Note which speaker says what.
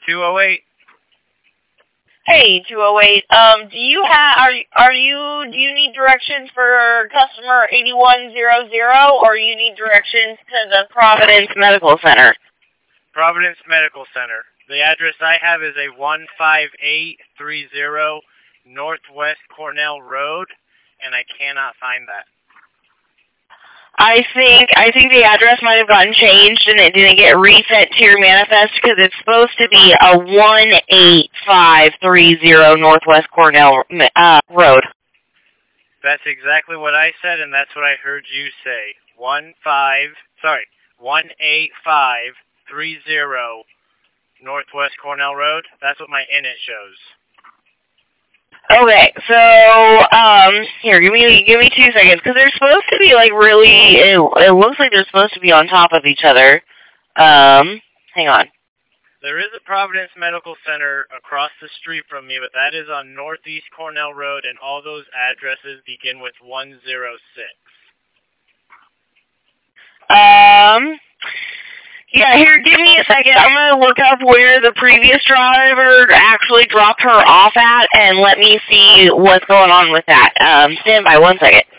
Speaker 1: 208.
Speaker 2: Hey, 208. Do you need directions for customer 8100, or you need directions to the Providence Medical Center?
Speaker 1: Providence Medical Center. The address I have is a 15830 Northwest Cornell Road, and I cannot find that.
Speaker 2: I think the address might have gotten changed and it didn't get reset to your manifest because it's supposed to be a 18530 Northwest Cornell Road.
Speaker 1: That's exactly what I said, and that's what I heard you say. 18530 Northwest Cornell Road. That's what my init shows.
Speaker 2: Okay, so here, give me 2 seconds because they're supposed to be like really. It looks like they're supposed to be on top of each other. Hang on.
Speaker 1: There is a Providence Medical Center across the street from me, but that is on Northeast Cornell Road, and all those addresses begin with 106.
Speaker 2: Yeah, here, give me a second. I'm going to look up where the previous driver actually dropped her off at and let me see what's going on with that. Stand by 1 second.